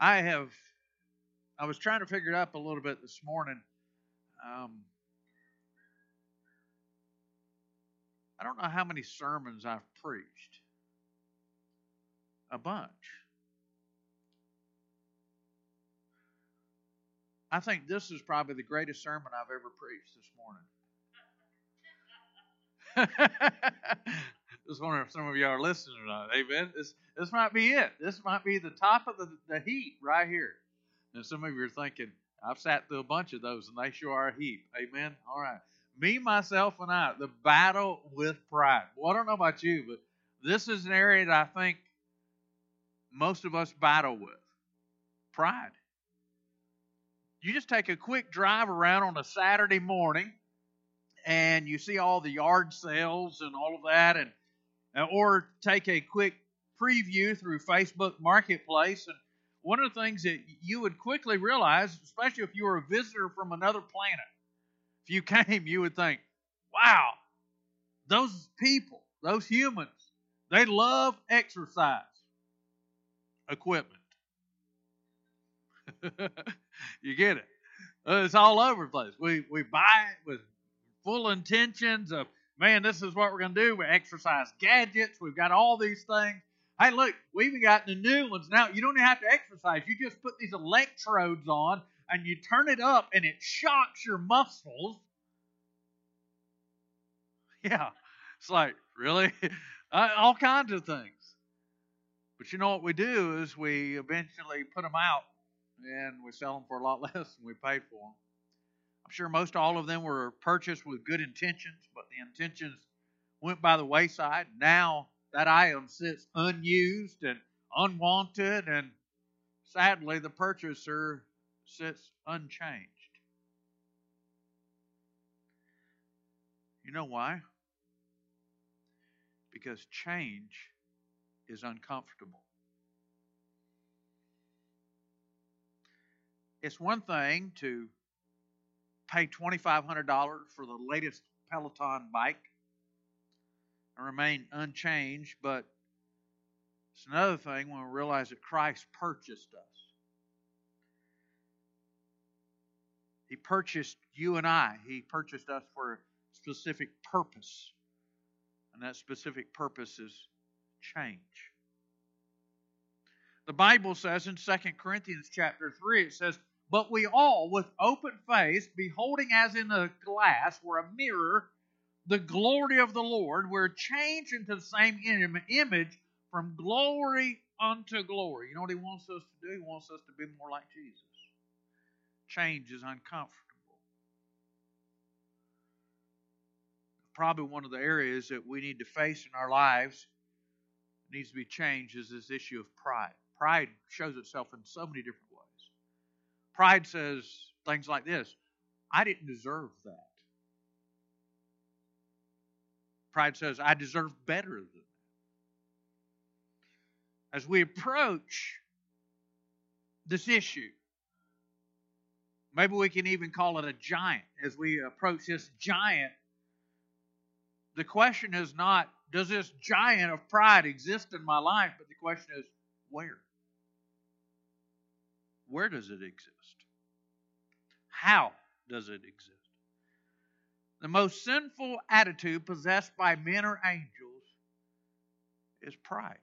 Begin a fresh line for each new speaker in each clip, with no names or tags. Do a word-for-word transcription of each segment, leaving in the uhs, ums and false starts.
I have, I was trying to figure it up a little bit this morning. Um, I don't know how many sermons I've preached. A bunch. I think this is probably the greatest sermon I've ever preached this morning. Just wondering if some of you are listening or not. Amen. This this might be it. This might be the top of the, the heap right here. And some of you are thinking, I've sat through a bunch of those and they sure are a heap. Amen. All right. Me, myself, and I, the battle with pride. Well, I don't know about you, but this is an area that I think most of us battle with. Pride. You just take a quick drive around on a Saturday morning and you see all the yard sales and all of that, and or take a quick preview through Facebook Marketplace. And one of the things that you would quickly realize, especially if you were a visitor from another planet, if you came, you would think, wow, those people, those humans, they love exercise equipment. You get it? It's all over the place. We we buy it with full intentions of, man, this is what we're going to do. We exercise gadgets. We've got all these things. Hey, look, we even got the new ones now. You don't have to exercise. You just put these electrodes on and you turn it up and it shocks your muscles. Yeah, it's like, really? uh, all kinds of things. But you know what we do is we eventually put them out and we sell them for a lot less than we paid for them. I'm sure most all of them were purchased with good intentions, but the intentions went by the wayside. Now that item sits unused and unwanted, and sadly the purchaser sits unchanged. You know why? Because change is uncomfortable. It's one thing to pay twenty-five hundred dollars for the latest Peloton bike and remain unchanged, but it's another thing when we realize that Christ purchased us. He purchased you and I. He purchased us for a specific purpose, and that specific purpose is change. The Bible says in Second Corinthians chapter three, it says, but we all, with open face, beholding as in a glass or a mirror the glory of the Lord, we're changed into the same image from glory unto glory. You know what He wants us to do? He wants us to be more like Jesus. Change is uncomfortable. Probably one of the areas that we need to face in our lives that needs to be changed is this issue of pride. Pride shows itself in so many different ways. Pride says things like this: I didn't deserve that. Pride says, I deserve better than that. As we approach this issue, maybe we can even call it a giant. As we approach this giant, the question is not, does this giant of pride exist in my life? But the question is, where? Where does it exist? How does it exist? The most sinful attitude possessed by men or angels is pride.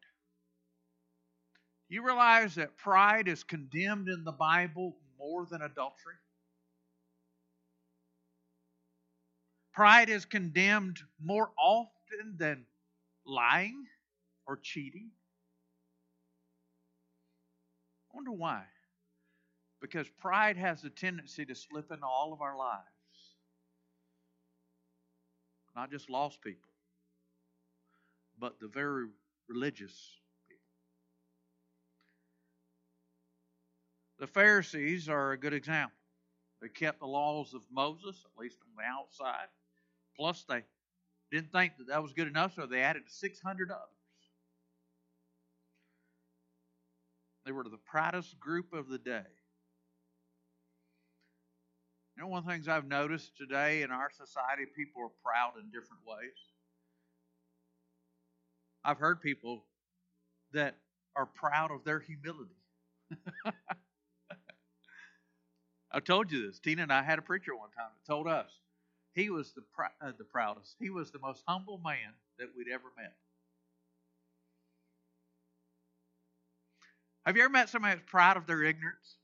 You realize that pride is condemned in the Bible more than adultery? Pride is condemned more often than lying or cheating. I wonder why. Because pride has a tendency to slip into all of our lives. Not just lost people, but the very religious people. The Pharisees are a good example. They kept the laws of Moses, at least on the outside. Plus, they didn't think that that was good enough, so they added six hundred others. They were the proudest group of the day. You know, one of the things I've noticed today in our society, people are proud in different ways. I've heard people that are proud of their humility. I told you this. Tina and I had a preacher one time that told us he was the pr- uh, the proudest. He was the most humble man that we'd ever met. Have you ever met somebody that's proud of their ignorance?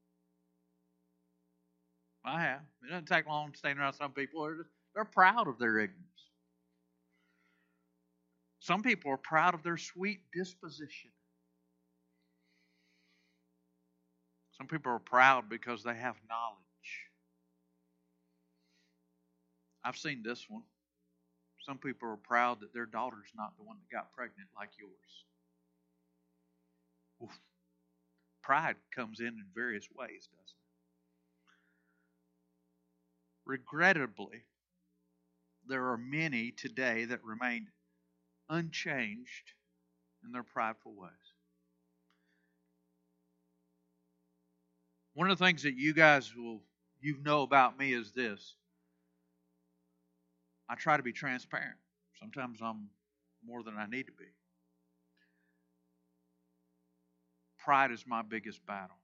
I have. It doesn't take long standing around some people. They're, just, they're proud of their ignorance. Some people are proud of their sweet disposition. Some people are proud because they have knowledge. I've seen this one. Some people are proud that their daughter's not the one that got pregnant like yours. Oof. Pride comes in in various ways, doesn't it? Regrettably, there are many today that remain unchanged in their prideful ways. One of the things that you guys will you know about me is this. I try to be transparent. Sometimes I'm more than I need to be. Pride is my biggest battle.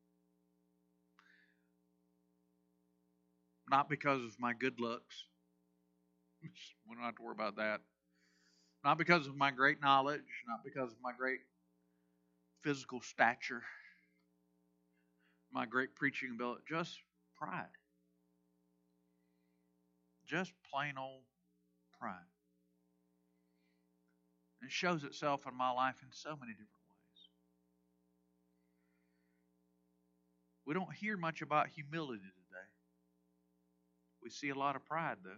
Not because of my good looks. We don't have to worry about that. Not because of my great knowledge. Not because of my great physical stature. My great preaching ability. Just pride. Just plain old pride. It shows itself in my life in so many different ways. We don't hear much about humility today. We see a lot of pride, though.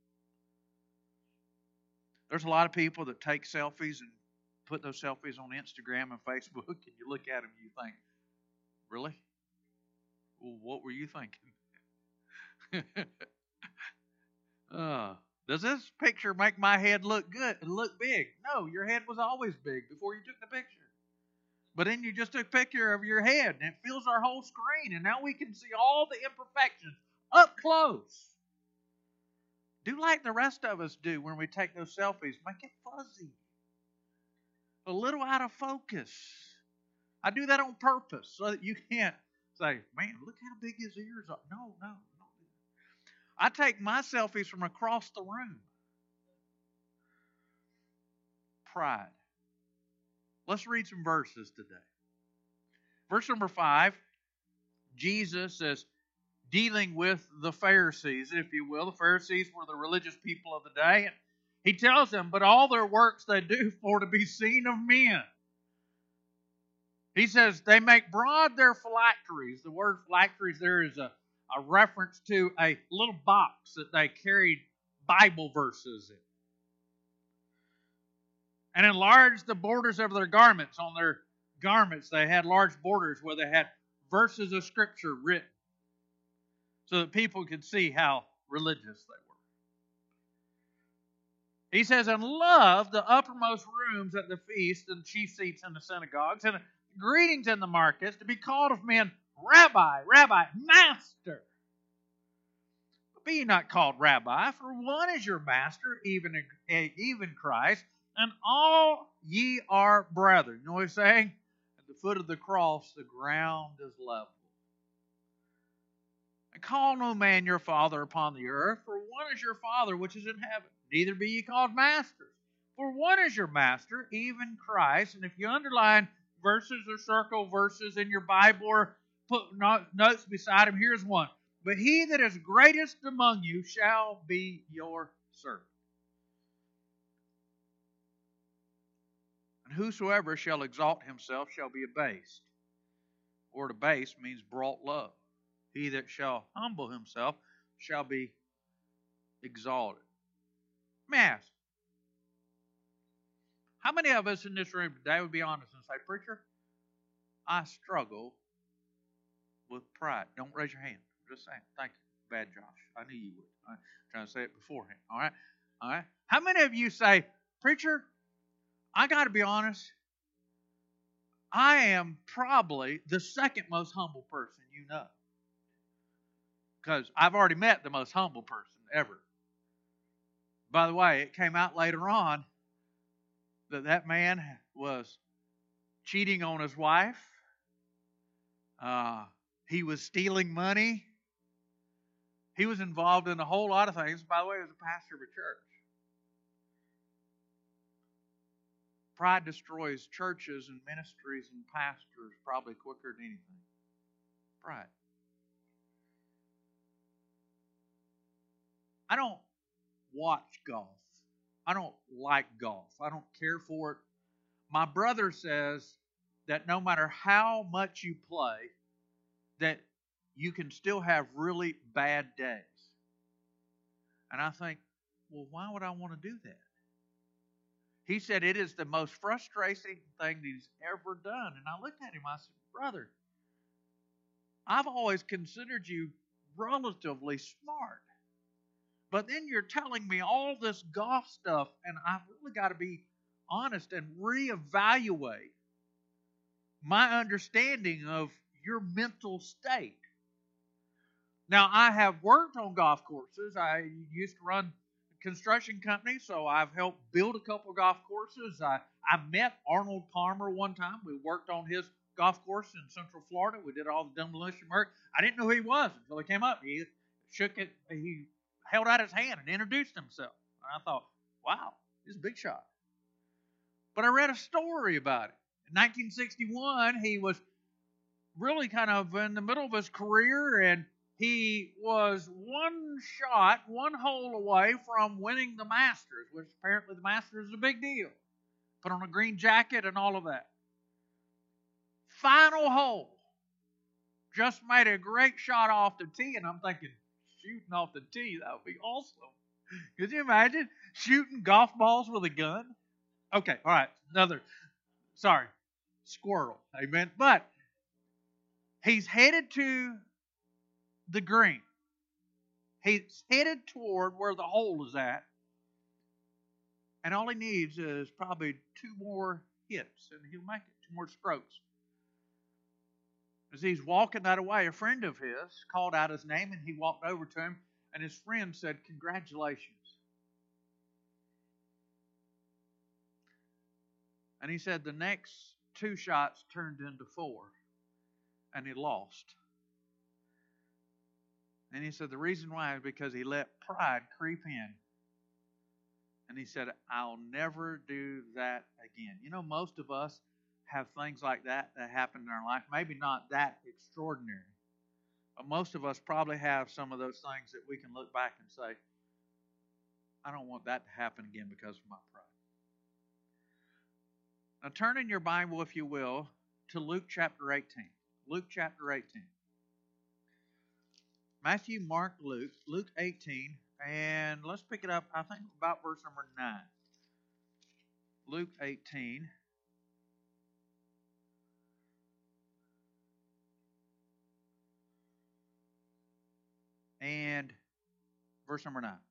There's a lot of people that take selfies and put those selfies on Instagram and Facebook, and you look at them and you think, really? Well, what were you thinking? uh, does this picture make my head look good and look big? No, your head was always big before you took the picture. But then you just took a picture of your head, and it fills our whole screen, and now we can see all the imperfections up close. Do like the rest of us do when we take those selfies. Make it fuzzy. A little out of focus. I do that on purpose so that you can't say, man, look how big his ears are. No, no, no. I take my selfies from across the room. Pride. Let's read some verses today. Verse number five, Jesus is dealing with the Pharisees, if you will. The Pharisees were the religious people of the day. And he tells them, but all their works they do for to be seen of men. He says they make broad their phylacteries. The word phylacteries there is a, a reference to a little box that they carried Bible verses in. And enlarge the borders of their garments. On their garments they had large borders where they had verses of Scripture written, so that people could see how religious they were. He says, and love the uppermost rooms at the feast and chief seats in the synagogues, and greetings in the markets, to be called of men, Rabbi, Rabbi, Master. But be ye not called Rabbi, for one is your Master, even, even Christ, and all ye are brethren. You know what he's saying? At the foot of the cross, the ground is level. And call no man your father upon the earth, for one is your Father which is in heaven. Neither be ye called masters, for one is your Master, even Christ. And if you underline verses or circle verses in your Bible or put notes beside him, here's one. But he that is greatest among you shall be your servant. And whosoever shall exalt himself shall be abased. The word abased means brought low. He that shall humble himself shall be exalted. Let me ask, how many of us in this room today would be honest and say, preacher, I struggle with pride? Don't raise your hand. I'm just saying. Thank you. Bad Josh. I knew you would. I'm trying to say it beforehand. All right? All right? How many of you say, preacher, I got to be honest, I am probably the second most humble person you know. Because I've already met the most humble person ever. By the way, it came out later on that that man was cheating on his wife, Uh, he was stealing money. He was involved in a whole lot of things. By the way, he was a pastor of a church. Pride destroys churches and ministries and pastors probably quicker than anything. Pride. I don't watch golf. I don't like golf. I don't care for it. My brother says that no matter how much you play, that you can still have really bad days. And I think, well, why would I want to do that? He said it is the most frustrating thing he's ever done. And I looked at him, I said, brother, I've always considered you relatively smart. But then you're telling me all this golf stuff, and I've really got to be honest and reevaluate my understanding of your mental state. Now, I have worked on golf courses. I used to run a construction company, so I've helped build a couple of golf courses. I, I met Arnold Palmer one time. We worked on his golf course in Central Florida. We did all the demolition work. I didn't know who he was until he came up. He shook it. He held out his hand and introduced himself. And I thought, wow, he's a big shot. But I read a story about it. In nineteen sixty-one, he was really kind of in the middle of his career, and he was one shot, one hole away from winning the Masters, which apparently the Masters is a big deal. Put on a green jacket and all of that. Final hole. Just made a great shot off the tee, and I'm thinking, shooting off the tee, that would be awesome. Could you imagine shooting golf balls with a gun? Okay, all right, another, sorry, squirrel, amen. But he's headed to the green. He's headed toward where the hole is at. And all he needs is probably two more hits, and he'll make it, two more strokes. As he's walking that away, a friend of his called out his name, and he walked over to him, and his friend said, congratulations. And he said the next two shots turned into four, and he lost. And he said the reason why is because he let pride creep in. And he said, I'll never do that again. You know, most of us have things like that that happen in our life. Maybe not that extraordinary. But most of us probably have some of those things that we can look back and say, I don't want that to happen again because of my pride. Now turn in your Bible, if you will, to Luke chapter eighteen. Luke chapter eighteen. Matthew, Mark, Luke, Luke eighteen, and let's pick it up, I think, about verse number nine. Luke eighteen. And verse number nine.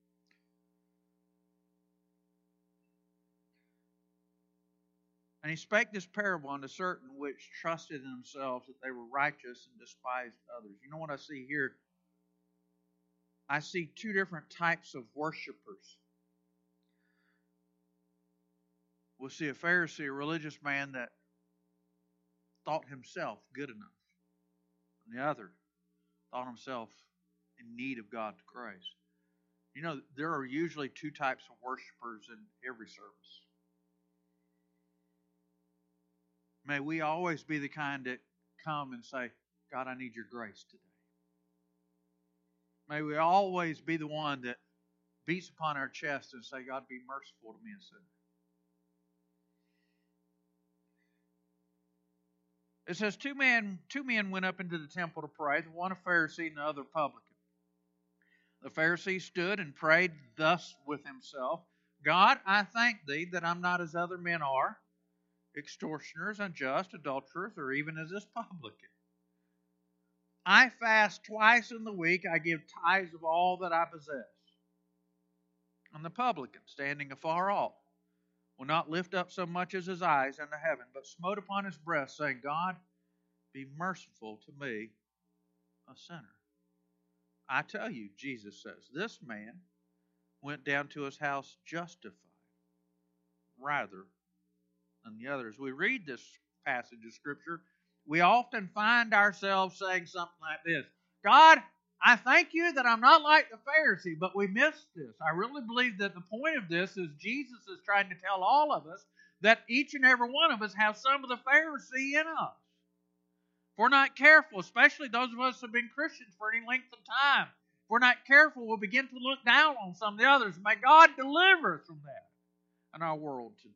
And he spake this parable unto certain which trusted in themselves that they were righteous and despised others. You know what I see here? I see two different types of worshipers. We'll see a Pharisee, a religious man that thought himself good enough. And the other thought himself in need of God's grace. You know, there are usually two types of worshipers in every service. May we always be the kind that come and say, God, I need your grace today. May we always be the one that beats upon our chest and say, God, be merciful to me, a sinner. It says, two men, two men went up into the temple to pray, the one a Pharisee and the other a publican. The Pharisee stood and prayed thus with himself, God, I thank thee that I'm not as other men are, extortioners, unjust, adulterers, or even as this publican. I fast twice in the week. I give tithes of all that I possess. And the publican, standing afar off, will not lift up so much as his eyes unto heaven, but smote upon his breast, saying, God, be merciful to me, a sinner. I tell you, Jesus says, this man went down to his house justified rather than the others. We read this passage of Scripture, we often find ourselves saying something like this: God, I thank you that I'm not like the Pharisee, but we miss this. I really believe that the point of this is Jesus is trying to tell all of us that each and every one of us have some of the Pharisee in us. If we're not careful, especially those of us who have been Christians for any length of time, if we're not careful, we'll begin to look down on some of the others. May God deliver us from that in our world today.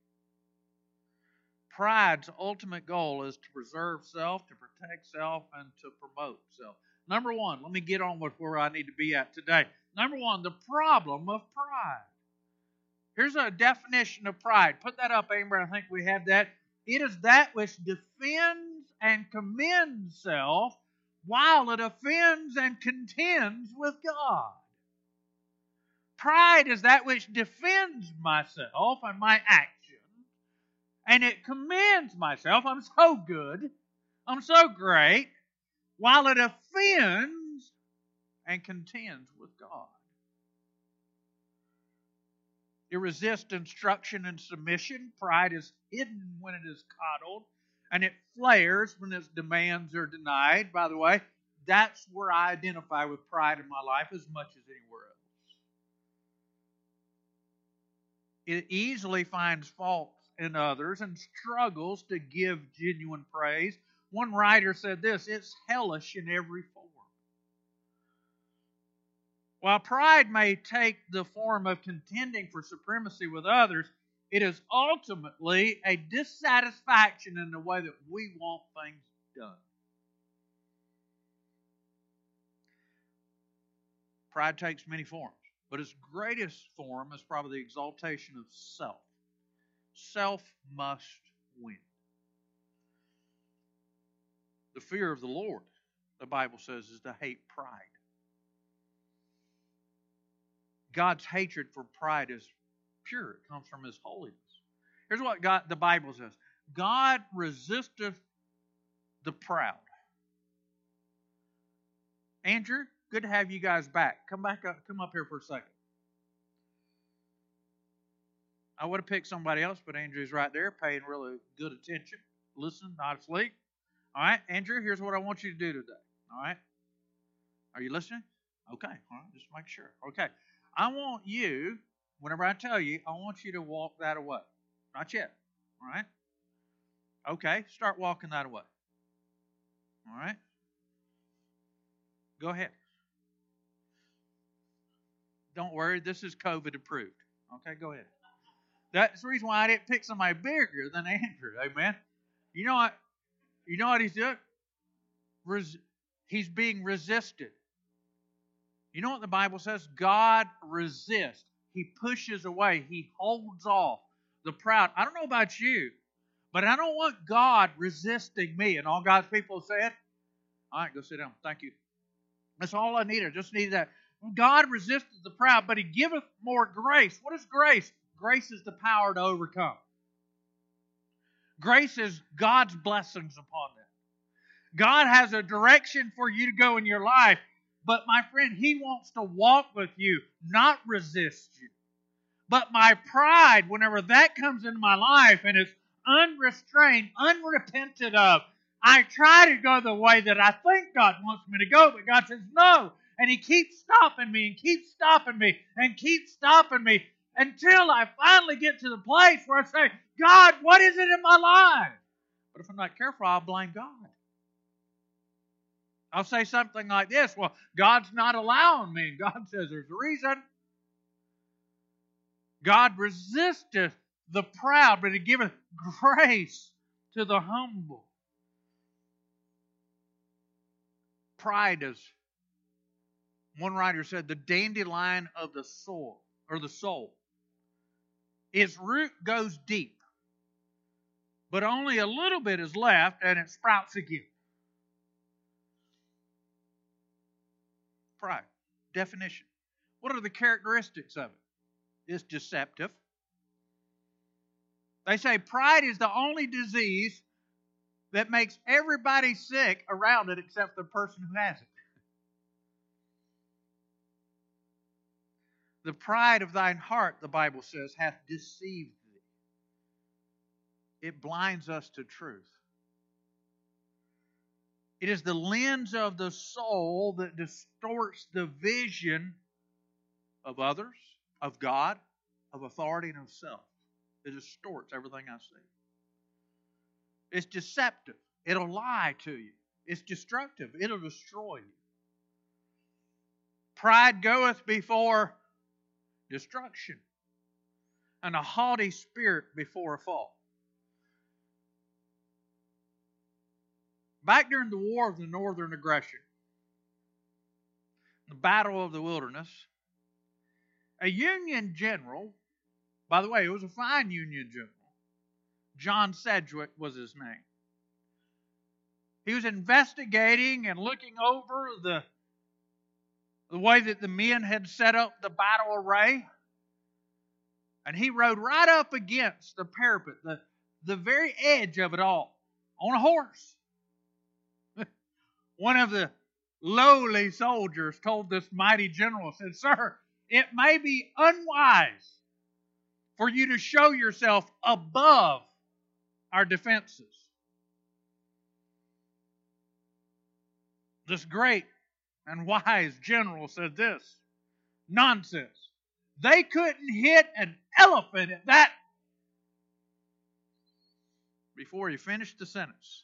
Pride's ultimate goal is to preserve self, to protect self, and to promote self. Number one, let me get on with where I need to be at today. Number one, the problem of pride. Here's a definition of pride. Put that up, Amber. I think we have that. It is that which defends and commends self while it offends and contends with God. Pride is that which defends myself and my action, and it commends myself. I'm so good. I'm so great. While it offends and contends with God. It resists instruction and submission. Pride is hidden when it is coddled, and it flares when its demands are denied. By the way, that's where I identify with pride in my life as much as anywhere else. It easily finds faults in others and struggles to give genuine praise. One writer said this: it's hellish in every form. While pride may take the form of contending for supremacy with others, it is ultimately a dissatisfaction in the way that we want things done. Pride takes many forms, but its greatest form is probably the exaltation of self. Self must win. The fear of the Lord, the Bible says, is to hate pride. God's hatred for pride is pure. It comes from His holiness. Here's what God, the Bible says. God resisteth the proud. Andrew, good to have you guys back. Come back up, come up here for a second. I would have picked somebody else, but Andrew's right there paying really good attention. Listen, not asleep. All right, Andrew, here's what I want you to do today. All right? Are you listening? Okay. All right, just make sure. Okay. I want you, whenever I tell you, I want you to walk that away. Not yet. All right? Okay, start walking that away. All right? Go ahead. Don't worry, this is COVID approved. Okay, go ahead. That's the reason why I didn't pick somebody bigger than Andrew. Amen. You know what? You know what he's doing? Res- he's being resisted. You know what the Bible says? God resists. He pushes away. He holds off the proud. I don't know about you, but I don't want God resisting me. And all God's people said, all right, go sit down. Thank you. That's all I needed. I just needed that. God resisted the proud, but He giveth more grace. What is grace? Grace is the power to overcome. Grace is God's blessings upon them. God has a direction for you to go in your life, but my friend, He wants to walk with you, not resist you. But my pride, whenever that comes into my life and it's unrestrained, unrepented of, I try to go the way that I think God wants me to go, but God says no. And He keeps stopping me and keeps stopping me and keeps stopping me until I finally get to the place where I say, God, what is it in my life? But if I'm not careful, I'll blame God. I'll say something like this: well, God's not allowing me. And God says there's a reason. God resisteth the proud, but He giveth grace to the humble. Pride is, one writer said, the dandelion of the soul, or the soul. Its root goes deep, but only a little bit is left and it sprouts again. Pride. Definition. What are the characteristics of it? It's deceptive. They say pride is the only disease that makes everybody sick around it except the person who has it. The pride of thine heart, the Bible says, hath deceived thee. It blinds us to truth. It is the lens of the soul that distorts the vision of others, of God, of authority, and of self. It distorts everything I see. It's deceptive. It'll lie to you. It's destructive. It'll destroy you. Pride goeth before destruction, and a haughty spirit before a fall. Back during the War of the Northern Aggression, the Battle of the Wilderness, a Union general, by the way, it was a fine Union general, John Sedgwick was his name. He was investigating and looking over the, the way that the men had set up the battle array. And he rode right up against the parapet, the, the very edge of it all, on a horse. One of the lowly soldiers told this mighty general, said, "Sir, it may be unwise for you to show yourself above our defenses." This great and wise general said this, "Nonsense. They couldn't hit an elephant at that." Before he finished the sentence,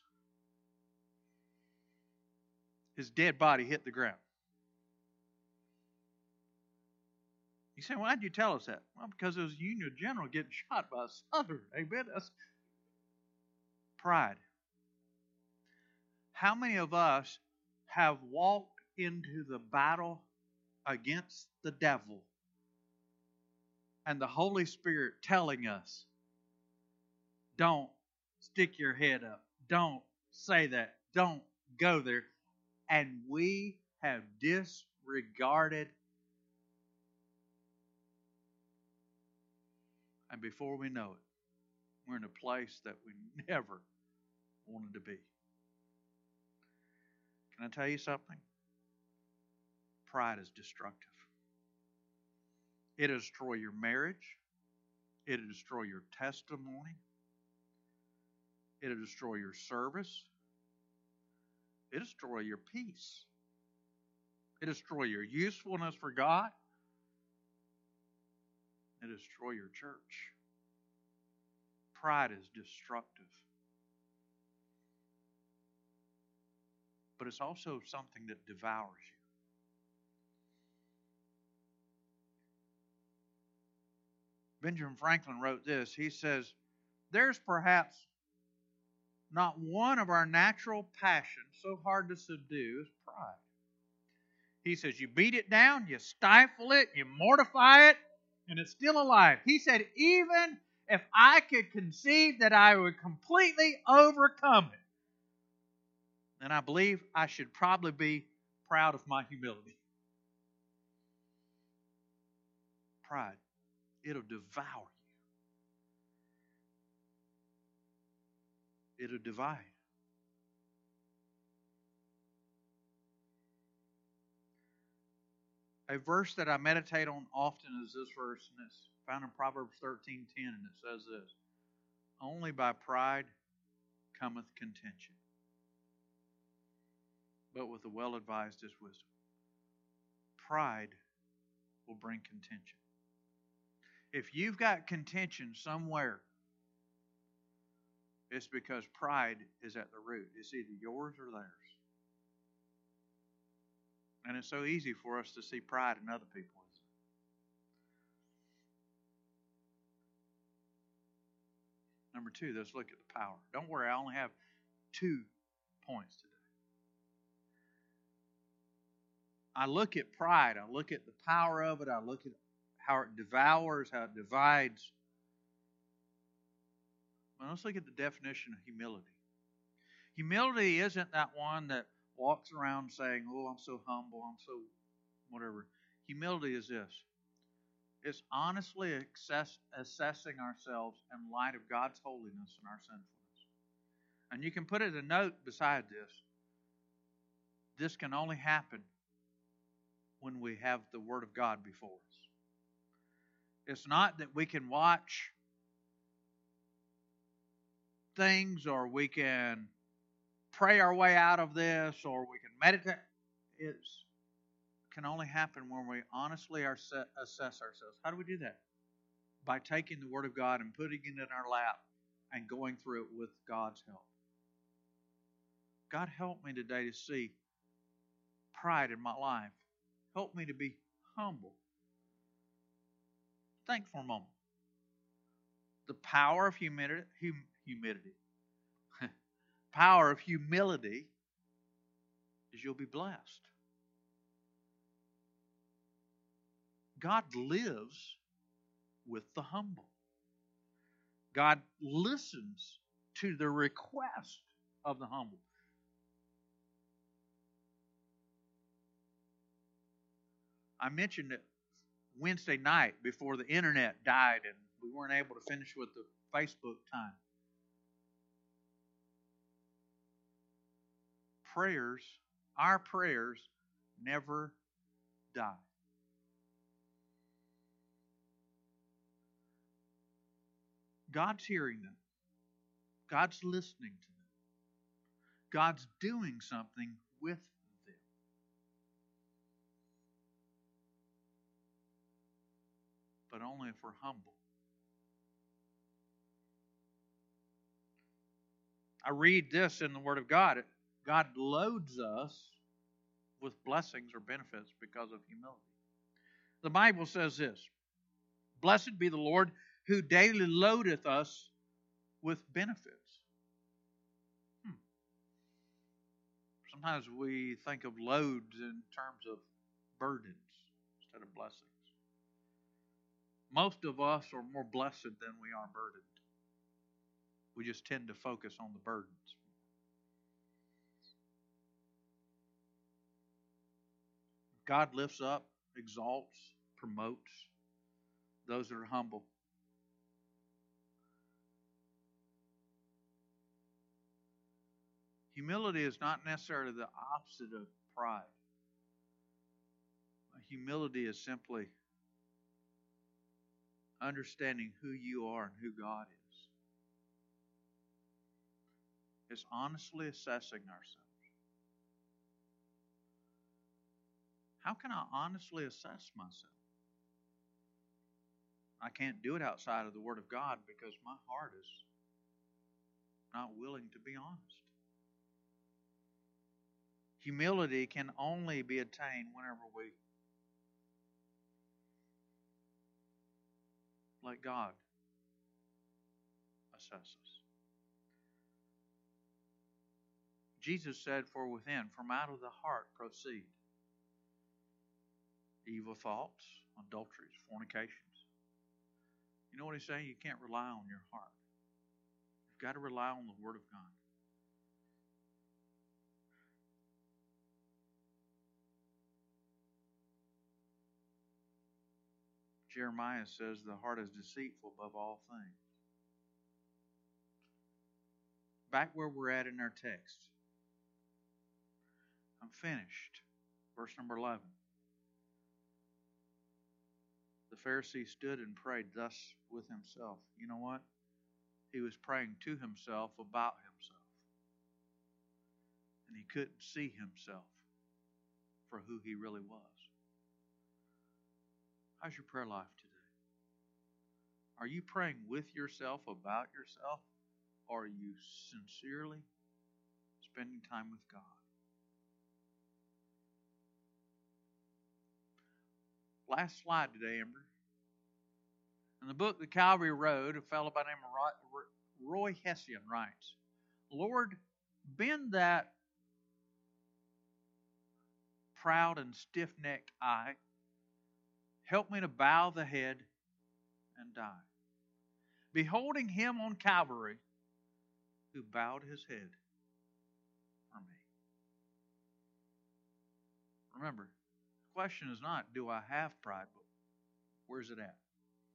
his dead body hit the ground. You say, "Why did you tell us that?" Well, because it was a Union general getting shot by a Southern. Amen. That's pride. How many of us have walked into the battle against the devil and the Holy Spirit telling us, "Don't stick your head up. Don't say that. Don't go there." And we have disregarded. And before we know it, we're in a place that we never wanted to be. Can I tell you something? Pride is destructive. It'll destroy your marriage. It'll destroy your testimony. It'll destroy your service. It'll destroy your peace. It'll destroy your usefulness for God. It'll destroy your church. Pride is destructive. But it's also something that devours you. Benjamin Franklin wrote this. He says, "There's perhaps not one of our natural passions so hard to subdue as pride." He says, you beat it down, you stifle it, you mortify it, and it's still alive. He said, even if I could conceive that I would completely overcome it, then I believe I should probably be proud of my humility. Pride, it'll devour you. It'll divide. A verse that I meditate on often is this verse, and it's found in Proverbs thirteen ten, and it says this: "Only by pride cometh contention, but with the well-advised is wisdom." Pride will bring contention. If you've got contention somewhere, it's because pride is at the root. It's either yours or theirs. And it's so easy for us to see pride in other people. Number two, let's look at the power. Don't worry, I only have two points today. I look at pride. I look at the power of it. I look at how it devours, how it divides. Well, let's look at the definition of humility. Humility isn't that one that walks around saying, "Oh, I'm so humble, I'm so whatever." Humility is this. It's honestly assess, assessing ourselves in light of God's holiness and our sinfulness. And you can put it a note beside this. This can only happen when we have the Word of God before us. It's not that we can watch things or we can pray our way out of this or we can meditate. It can only happen when we honestly assess ourselves. How do we do that? By taking the Word of God and putting it in our lap and going through it with God's help. God, help me today to see pride in my life. Help me to be humble. Think for a moment. The power of humility, hum, humility. power of humility is you'll be blessed. God lives with the humble. God listens to the request of the humble. I mentioned it Wednesday night before the internet died and we weren't able to finish with the Facebook time. Prayers, our prayers never die. God's hearing them. God's listening to them. God's doing something with them. But only if we're humble. I read this in the Word of God. God loads us with blessings or benefits because of humility. The Bible says this, "Blessed be the Lord who daily loadeth us with benefits." Hmm. Sometimes we think of loads in terms of burdens instead of blessings. Most of us are more blessed than we are burdened. We just tend to focus on the burdens. God lifts up, exalts, promotes those that are humble. Humility is not necessarily the opposite of pride. Humility is simply understanding who you are and who God is. It's honestly assessing ourselves. How can I honestly assess myself? I can't do it outside of the Word of God because my heart is not willing to be honest. Humility can only be attained whenever we let God assess us. Jesus said, "For within, from out of the heart proceed evil thoughts, adulteries, fornications." You know what he's saying? You can't rely on your heart. You've got to rely on the Word of God. Jeremiah says the heart is deceitful above all things. Back where we're at in our text. I'm finished. Verse number eleven. The Pharisee stood and prayed thus with himself. You know what? He was praying to himself about himself. And he couldn't see himself for who he really was. How's your prayer life today? Are you praying with yourself about yourself? Or are you sincerely spending time with God? Last slide today, Amber. In the book, The Calvary Road, a fellow by the name of Roy Hession writes, "Lord, bend that proud and stiff-necked eye. Help me to bow the head and die. Beholding him on Calvary who bowed his head for me." Remember, the question is not, do I have pride, but where's it at?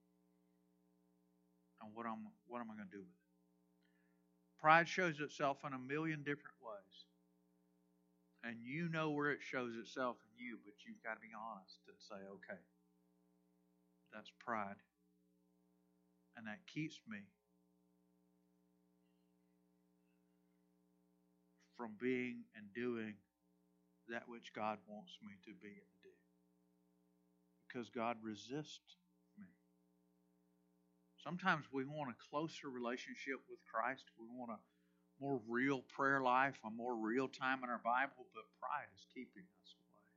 And what am, what am I going to do with it? Pride shows itself in a million different ways. And you know where it shows itself in you, but you've got to be honest and say, okay, that's pride. And that keeps me from being and doing that which God wants me to be and do. Because God resists me. Sometimes we want a closer relationship with Christ. We want a more real prayer life, a more real time in our Bible, but pride is keeping us away.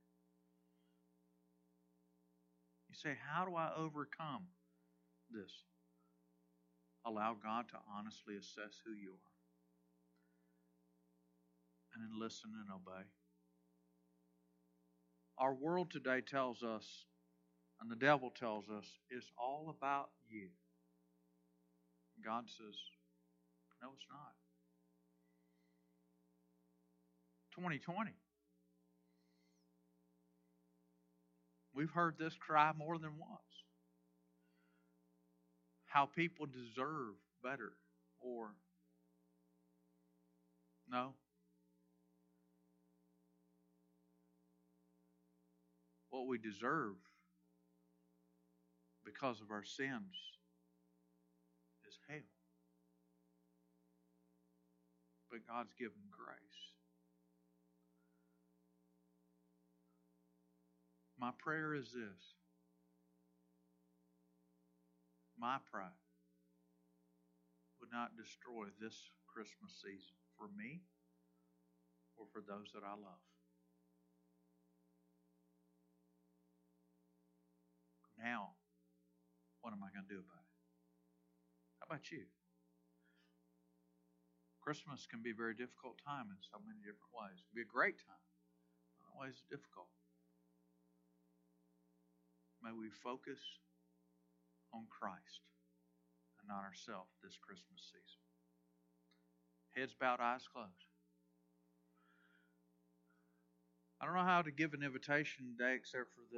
You say, how do I overcome this? Allow God to honestly assess who you are. And then listen and obey. Our world today tells us, and the devil tells us, it's all about you. God says, no, it's not. twenty twenty. We've heard this cry more than once. How people deserve better, or no. What we deserve because of our sins is hell. But God's given grace. My prayer is this. My pride would not destroy this Christmas season for me or for those that I love. Now, what am I going to do about it? How about you? Christmas can be a very difficult time in so many different ways. It can be a great time. In other ways, it's difficult. May we focus on Christ and not ourselves this Christmas season. Heads bowed, eyes closed. I don't know how to give an invitation today except for this.